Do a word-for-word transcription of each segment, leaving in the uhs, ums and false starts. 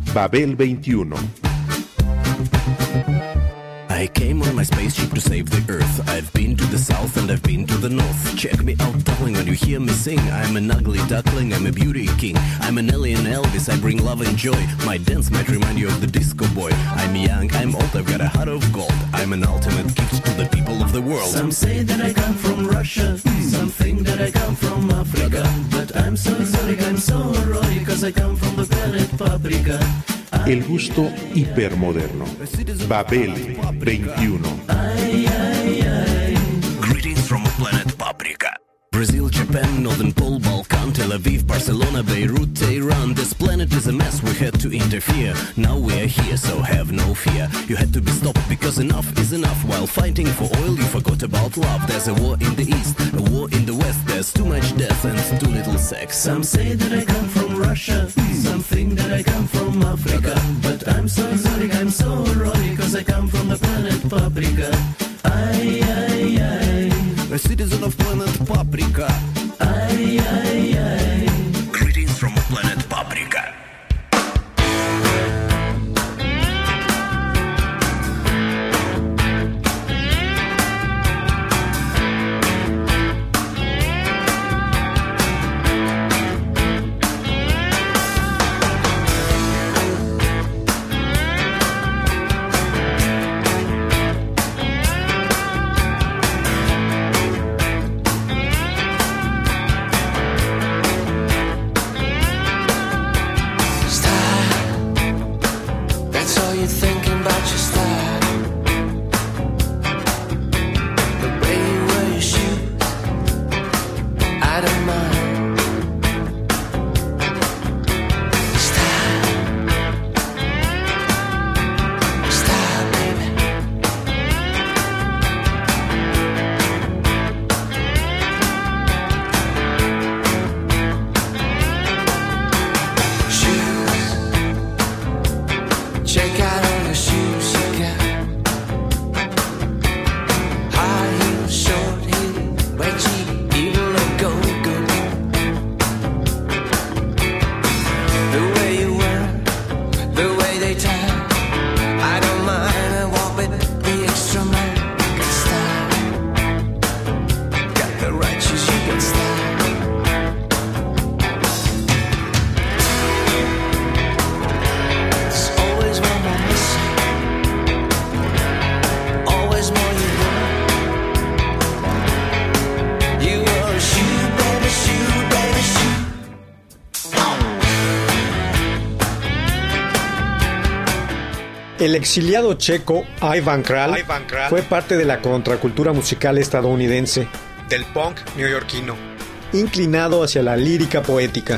Babel veintiuno. I came on my spaceship to save the Earth. I've been to the south and I've been to the north. Check me out, darling, when you hear me sing. I'm an ugly duckling, I'm a beauty king. I'm an alien Elvis, I bring love and joy. My dance might remind you of the disco boy. I'm young, I'm old, I've got a heart of gold. I'm an ultimate gift to the people of the world. Some say that I come from Russia, some think that I come from Africa. But I'm so exotic, I'm so erotic, cause I come from the planet Paprika. El gusto hipermoderno. Babel veintiuno. Ay, ay, ay. Greetings from planet Paprika. Brazil, Japan, Northern Pole, Balkan, Tel Aviv, Barcelona, Beirut, Tehran. This planet is a mess, we had to interfere. Now we are here, so have no fear. You had to be stopped because enough is enough. While fighting for oil, you forgot about love. There's a war in the east, a war in the west. There's too much death and too little sex. Some say that I come from Russia, some think that I come from Africa. But I'm so exotic, I'm so erotic, cause I come from the planet Paprika. Ay, ay, ay. A citizen of planet Paprika. Ay, ay, ay. Greetings from planet Paprika. El exiliado checo Ivan Kral, Ivan Kral fue parte de la contracultura musical estadounidense, del punk neoyorquino, inclinado hacia la lírica poética.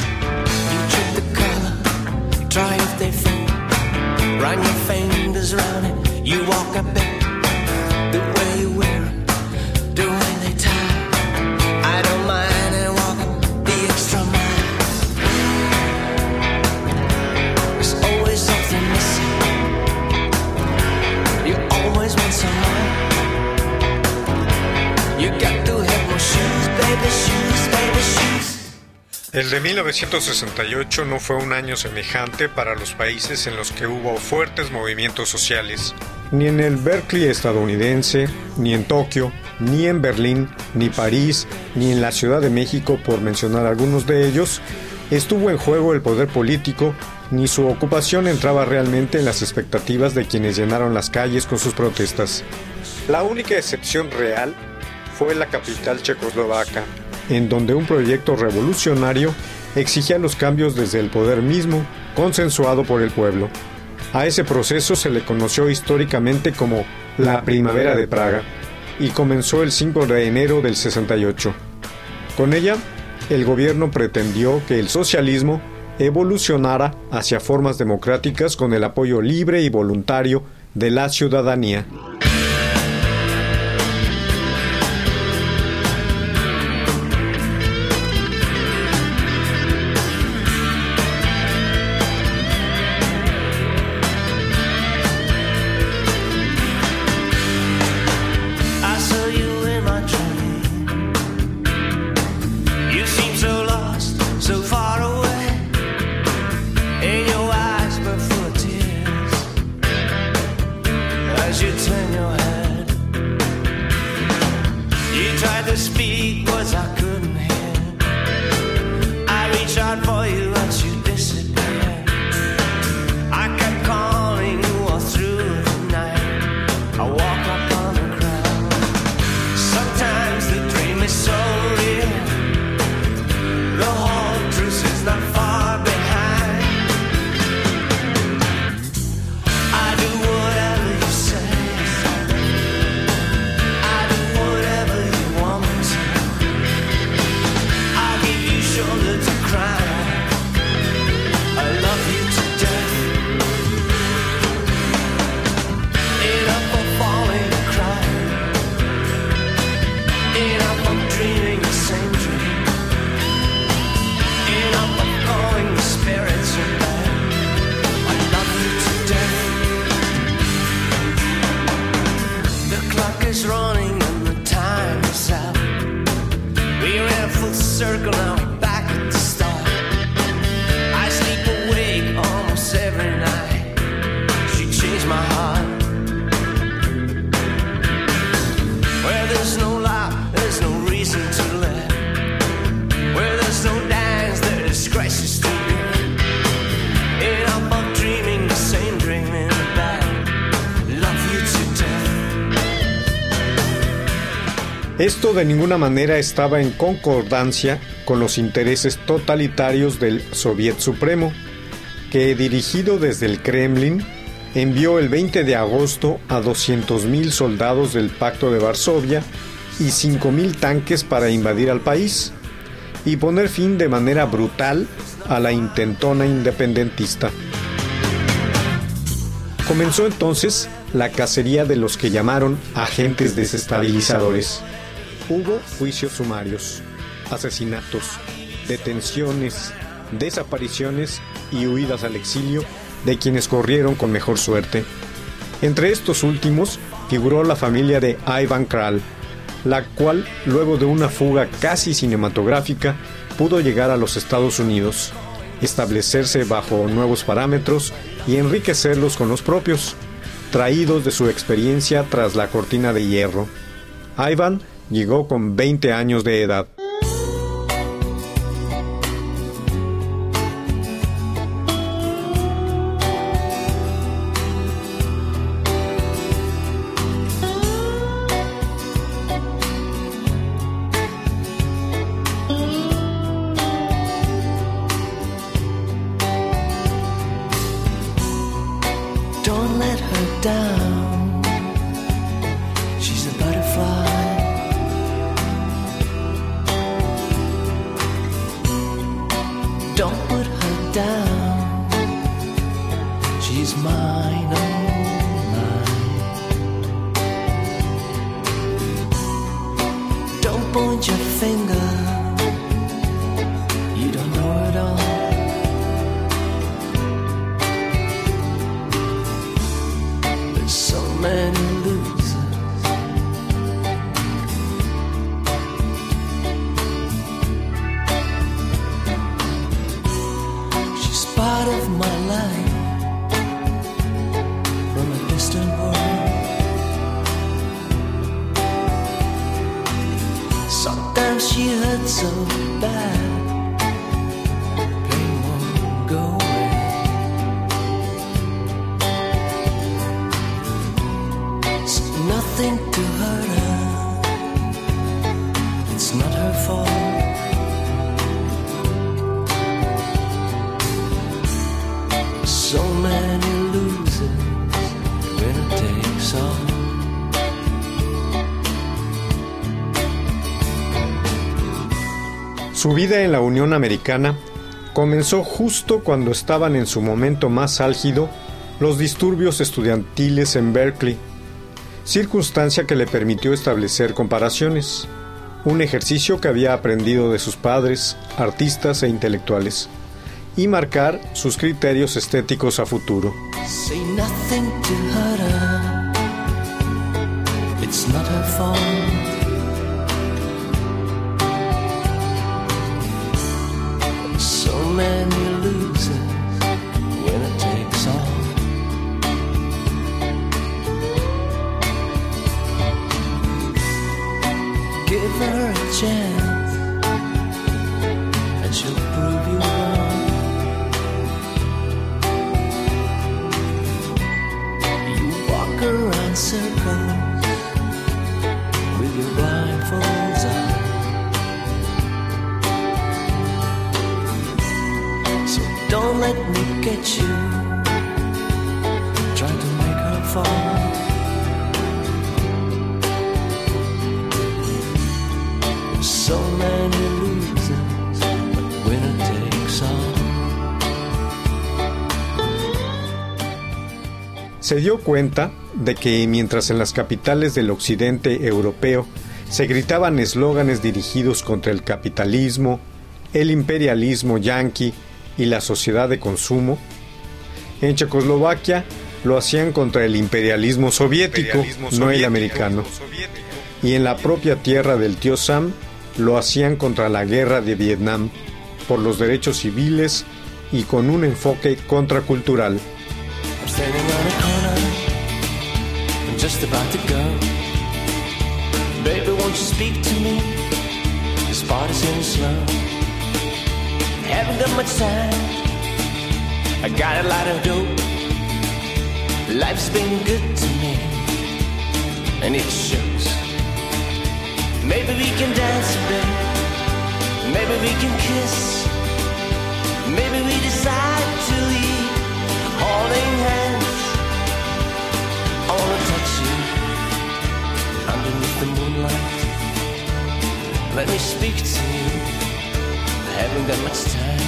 El de mil novecientos sesenta y ocho no fue un año semejante para los países en los que hubo fuertes movimientos sociales. Ni en el Berkeley estadounidense, ni en Tokio, ni en Berlín, ni París, ni en la Ciudad de México, por mencionar algunos de ellos, estuvo en juego el poder político, ni su ocupación entraba realmente en las expectativas de quienes llenaron las calles con sus protestas. La única excepción real fue la capital checoslovaca, en donde un proyecto revolucionario exigía los cambios desde el poder mismo, consensuado por el pueblo. A ese proceso se le conoció históricamente como la Primavera de Praga, y comenzó el cinco de enero del sesenta y ocho. Con ella, el gobierno pretendió que el socialismo evolucionara hacia formas democráticas con el apoyo libre y voluntario de la ciudadanía. So far away, in your eyes, but a full circle now, back at the start. I sleep awake almost every night. She changed my heart. Where there's no lie, there's no reason to let. Where there's no dance, there is crisis to be. Enough of dreaming the same dream in the back. Love you to death. Esto de ninguna manera estaba en concordancia con los intereses totalitarios del Soviet Supremo, que, dirigido desde el Kremlin, envió el veinte de agosto a doscientos mil soldados del Pacto de Varsovia y cinco mil tanques para invadir al país y poner fin de manera brutal a la intentona independentista. Comenzó entonces la cacería de los que llamaron agentes desestabilizadores. Hubo juicios sumarios, asesinatos, detenciones, desapariciones y huidas al exilio de quienes corrieron con mejor suerte. Entre estos últimos figuró la familia de Ivan Kral, la cual, luego de una fuga casi cinematográfica, pudo llegar a los Estados Unidos, establecerse bajo nuevos parámetros y enriquecerlos con los propios, traídos de su experiencia tras la cortina de hierro. Ivan llegó con veinte años de edad. Don't let her down. She's a butterfly. Don't put her down. She's mine, oh mine. Don't point your finger. You don't know her at all. There's so many losers. She's part of my life from a distant world. Sometimes she hurts so bad, pain won't go away. It's nothing to hurt her. It's not her fault. So many losers when it takes all. Su vida en la Unión Americana comenzó justo cuando estaban en su momento más álgido los disturbios estudiantiles en Berkeley, circunstancia que le permitió establecer comparaciones, un ejercicio que había aprendido de sus padres, artistas e intelectuales, y marcar sus criterios estéticos a futuro. Say nothing to hurt her. It's not her fault. So many losers when it takes all. Give her a chance and she'll prove you wrong. You walk around circles with your blindfolds on. So don't let me get you trying to make her fall. There's so many losers when it takes all. Se dio cuenta de que mientras en las capitales del occidente europeo se gritaban eslóganes dirigidos contra el capitalismo, el imperialismo yanqui y la sociedad de consumo, en Checoslovaquia lo hacían contra el imperialismo soviético, imperialismo no soviético, el americano. Y en la propia tierra del tío Sam, lo hacían contra la guerra de Vietnam, por los derechos civiles y con un enfoque contracultural. Baby, won't you speak to me? This party's in slow. Haven't got much time. I got a lot of dope. Life's been good to me, and it shows. Maybe we can dance, babe. Maybe we can kiss. Maybe we decide to leave holding hands. I wanna touch you underneath the moonlight. Let me speak to you. I haven't got much time.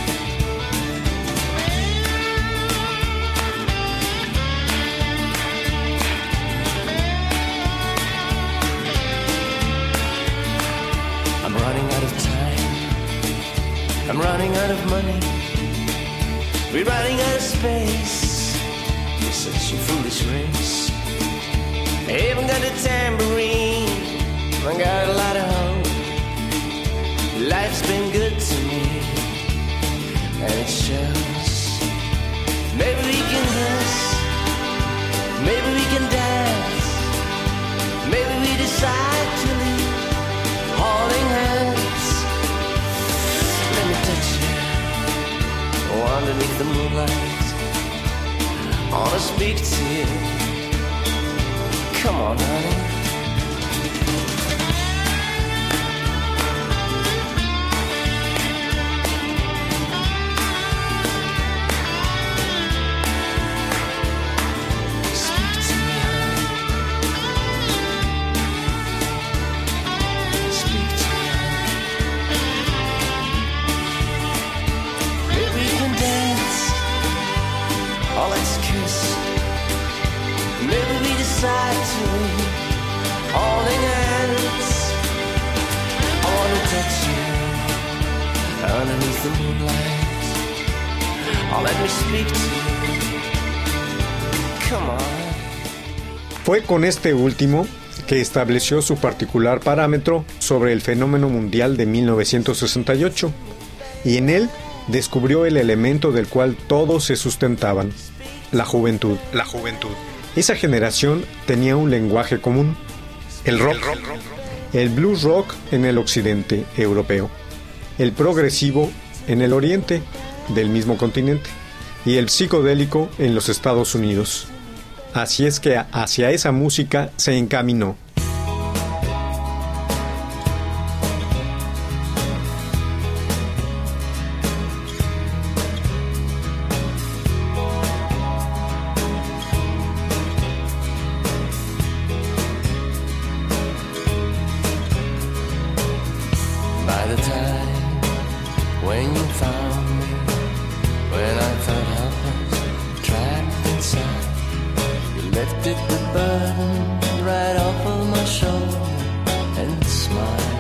I'm running out of time. I'm running out of money. We're running out of space. It's such a foolish race. I haven't got a tambourine. I got a lot of hope. Life's been good to me, and it shows. Maybe we can dance. Maybe we can dance. Maybe we decide to leave holding hands. Let me touch you. Oh, underneath the moonlight. I wanna speak to you. Come on, honey. Underneath the moonlight, oh, let me speak to you. Come on. Fue con este último que estableció su particular parámetro sobre el fenómeno mundial de mil novecientos sesenta y ocho, y en él descubrió el elemento del cual todos se sustentaban: la juventud. La juventud. Esa generación tenía un lenguaje común: el rock, el, rock. el blues rock en el occidente europeo, el progresivo en el oriente del mismo continente y el psicodélico en los Estados Unidos. Así es que hacia esa música se encaminó. By the time when you found me, when I felt helpless, trapped inside, you lifted the burden right off of my shoulder and smiled.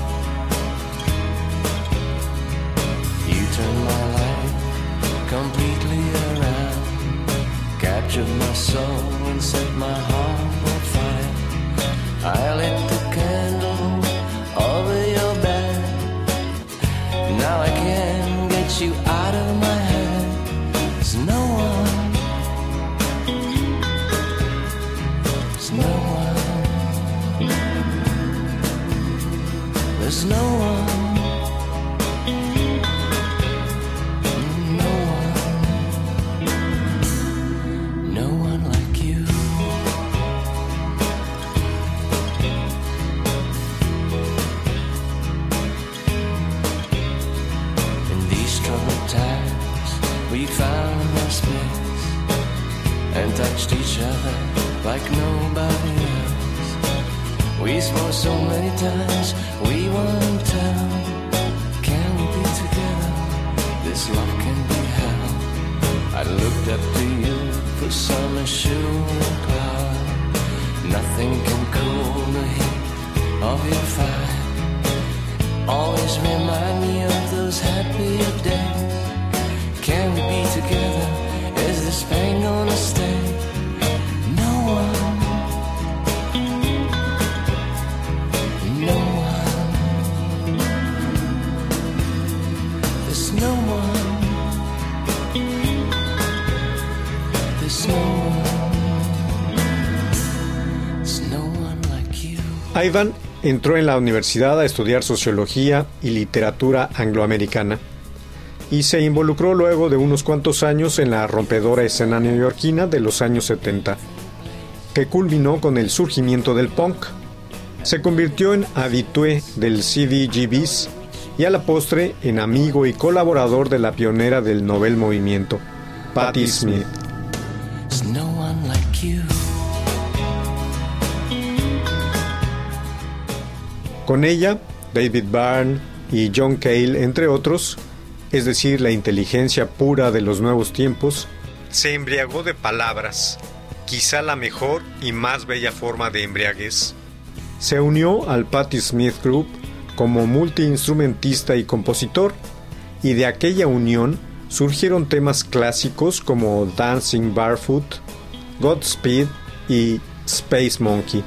You turned my life completely around, captured my soul and set my heart on fire. I lit the candle over your bed. Now I can't get you out of my head. There's no one, there's no one, there's no one, no one, no one like you. We found our space and touched each other like nobody else. We swore so many times we won't tell. Can we be together? This love can be hell. I looked up to you for some assured cloud. Nothing can cool the heat of your fire. Always remind me of those happier days. Can we be together? Is this pain gonna stay? No one, no one, Ivan entró en la universidad a estudiar sociología y literatura angloamericana y se involucró luego de unos cuantos años en la rompedora escena neoyorquina de los años setenta, que culminó con el surgimiento del punk. Se convirtió en habitué del C D G Bs y a la postre en amigo y colaborador de la pionera del novel movimiento, Patti Smith. Con ella, David Byrne y John Cale, entre otros, es decir, la inteligencia pura de los nuevos tiempos, se embriagó de palabras, quizá la mejor y más bella forma de embriaguez. Se unió al Patti Smith Group como multiinstrumentista y compositor, y de aquella unión surgieron temas clásicos como Dancing Barefoot, Godspeed y Space Monkey.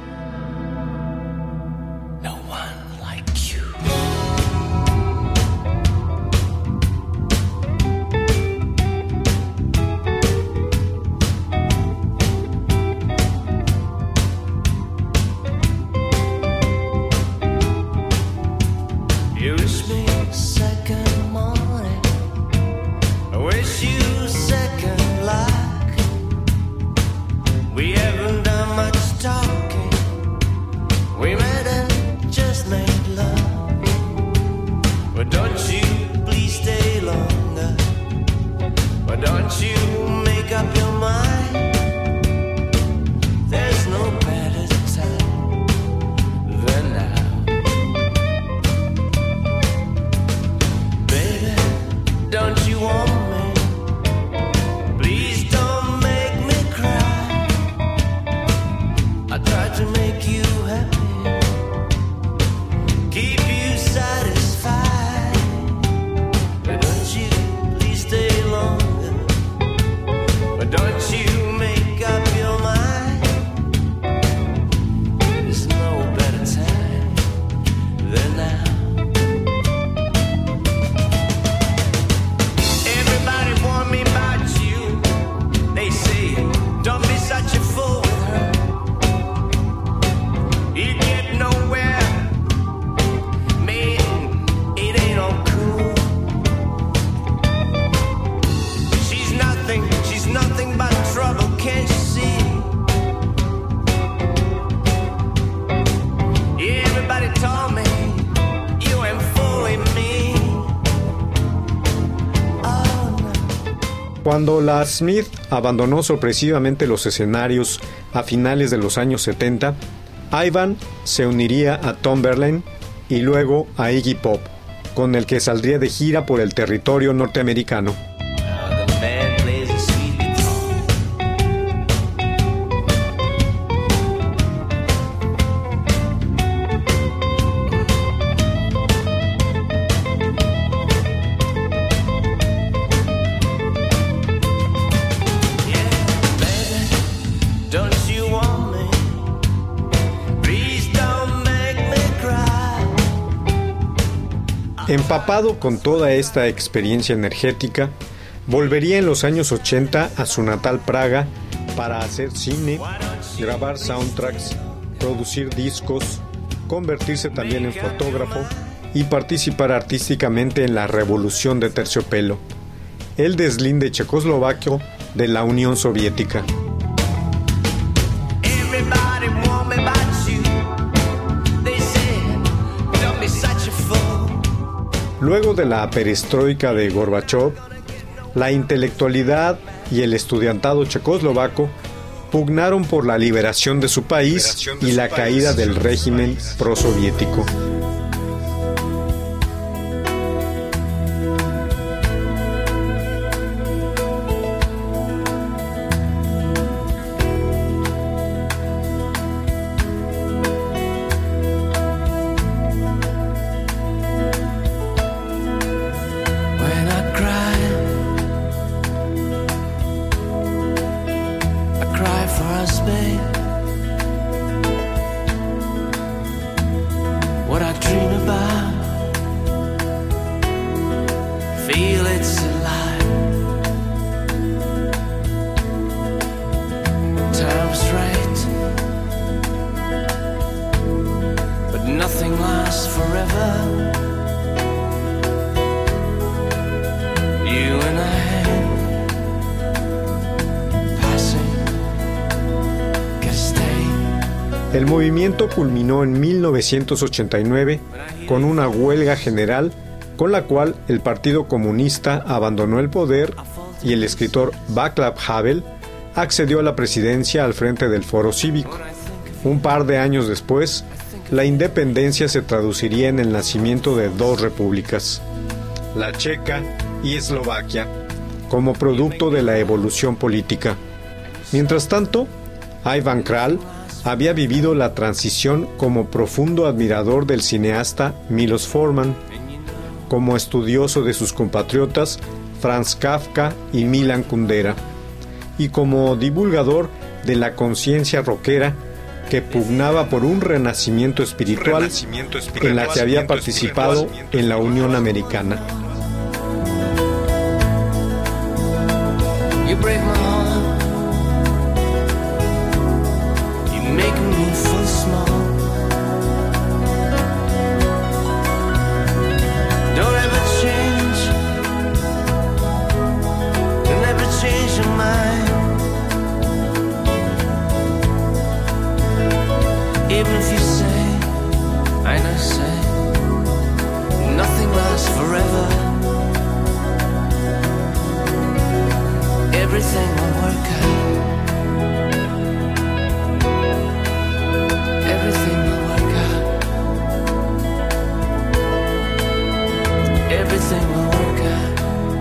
Cuando la Smith abandonó sorpresivamente los escenarios a finales de los años setenta, Ivan se uniría a Tom Verlaine y luego a Iggy Pop, con el que saldría de gira por el territorio norteamericano. Empapado con toda esta experiencia energética, volvería en los años ochenta a su natal Praga para hacer cine, grabar soundtracks, producir discos, convertirse también en fotógrafo y participar artísticamente en la Revolución de Terciopelo, el deslinde checoslovaco de la Unión Soviética. Luego de la perestroika de Gorbachov, la intelectualidad y el estudiantado checoslovaco pugnaron por la liberación de su país y la caída del régimen prosoviético. What I El movimiento culminó en mil novecientos ochenta y nueve con una huelga general con la cual el Partido Comunista abandonó el poder y el escritor Václav Havel accedió a la presidencia al frente del Foro Cívico. Un par de años después, la independencia se traduciría en el nacimiento de dos repúblicas, la checa y Eslovaquia, como producto de la evolución política. Mientras tanto, Ivan Král había vivido la transición como profundo admirador del cineasta Milos Forman, como estudioso de sus compatriotas Franz Kafka y Milan Kundera, y como divulgador de la conciencia rockera que pugnaba por un renacimiento espiritual, renacimiento espiritual en la que había participado en la Unión Americana. You break my heart, you make me feel small. Don't ever change, don't ever change your mind. Even if you say, I know say, nothing lasts forever. Everything will work out. Everything will work out. Everything will work out.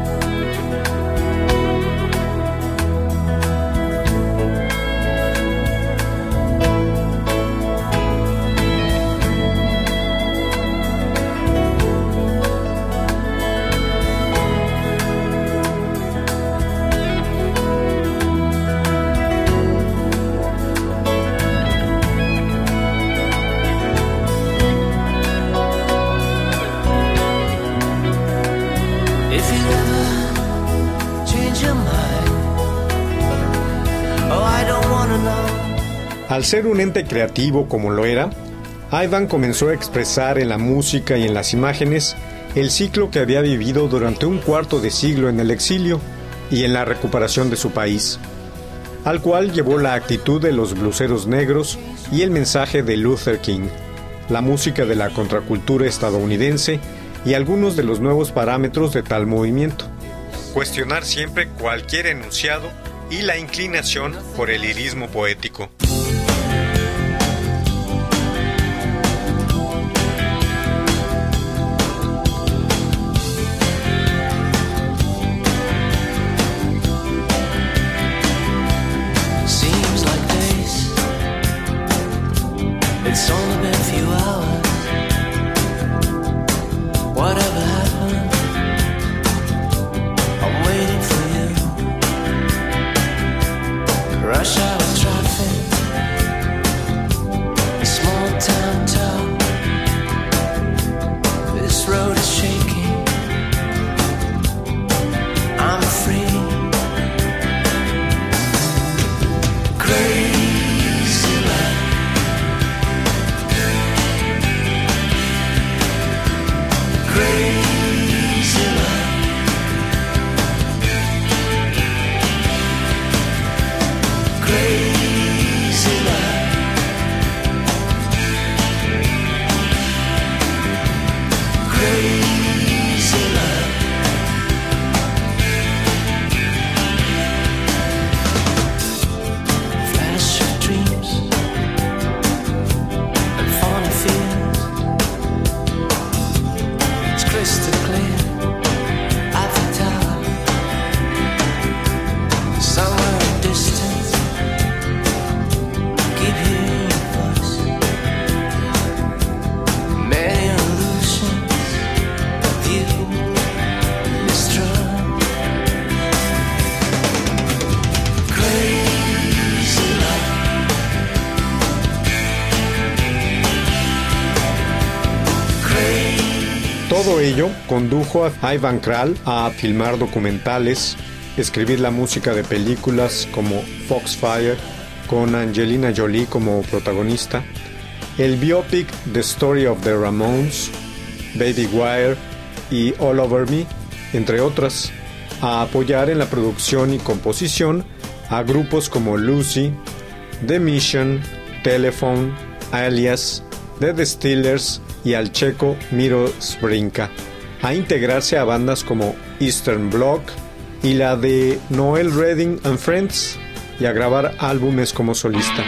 Al ser un ente creativo como lo era, Ivan comenzó a expresar en la música y en las imágenes el ciclo que había vivido durante un cuarto de siglo en el exilio y en la recuperación de su país, al cual llevó la actitud de los bluseros negros y el mensaje de Luther King, la música de la contracultura estadounidense y algunos de los nuevos parámetros de tal movimiento. Cuestionar siempre cualquier enunciado y la inclinación por el lirismo poético. It's only been a few hours. Whatever happened, I'm waiting for you. Rush hour traffic, a small town talk. This road is shaking. I'm free. Crazy love. Crazy love. Crazy love. Crazy love. Flash of dreams and fond fears. It's crystal clear at the tower. Somewhere in distance, keep hearing your voice. Many illusions of you destroy. Crazy love. Crazy. Todo ello condujo a Ivan Král a filmar documentales, escribir la música de películas como Foxfire, con Angelina Jolie como protagonista, el biopic The Story of the Ramones, Baby Wire y All Over Me, entre otras, a apoyar en la producción y composición a grupos como Lucy, The Mission, Telephone, Alias, The Distillers y al checo Miro Zbrinka, a integrarse a bandas como Eastern Bloc y la de Noel Redding and Friends, y a grabar álbumes como solista.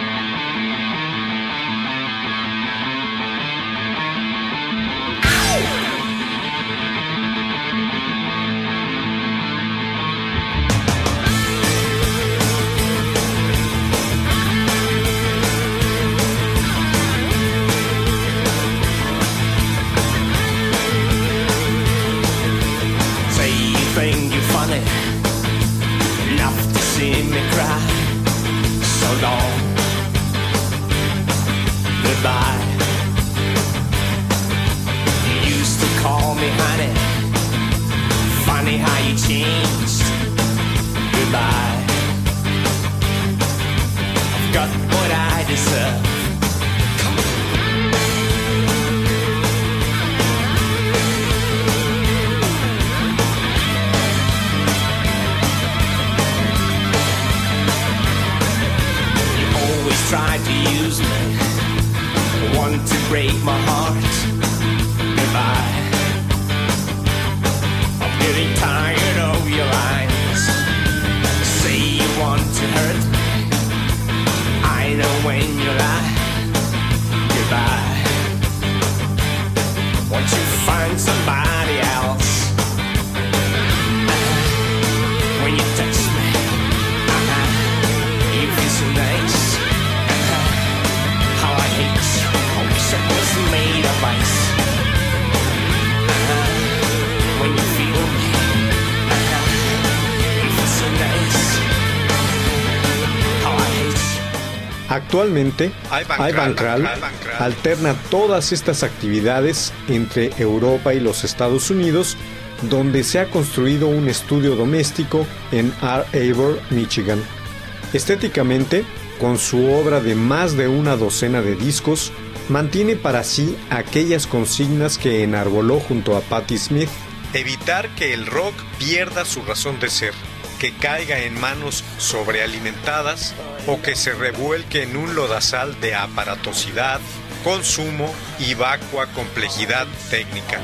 Actualmente, Ivan Kral alterna todas estas actividades entre Europa y los Estados Unidos, donde se ha construido un estudio doméstico en Ann Arbor, Michigan. Estéticamente, con su obra de más de una docena de discos, mantiene para sí aquellas consignas que enarboló junto a Patti Smith: evitar que el rock pierda su razón de ser, que caiga en manos sobrealimentadas o que se revuelque en un lodazal de aparatosidad, consumo y vacua complejidad técnica.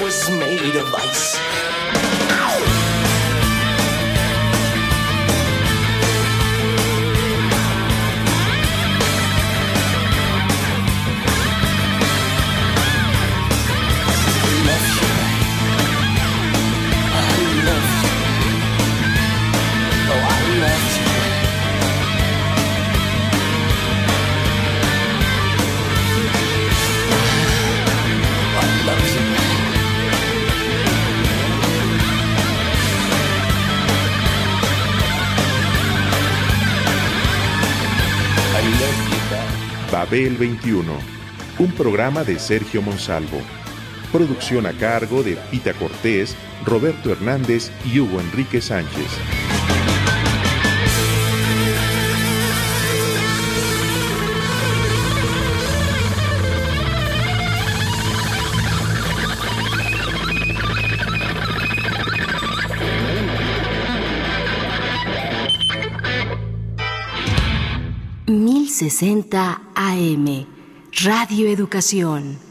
Babel veintiuno, un programa de Sergio Monsalvo. Producción a cargo de Pita Cortés, Roberto Hernández y Hugo Enrique Sánchez. mil sesenta A M, Radio Educación.